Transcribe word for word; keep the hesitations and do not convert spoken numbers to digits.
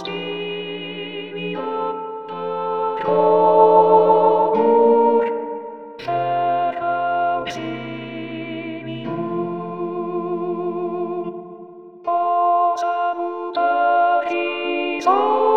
君を今日探しにおさんだりそう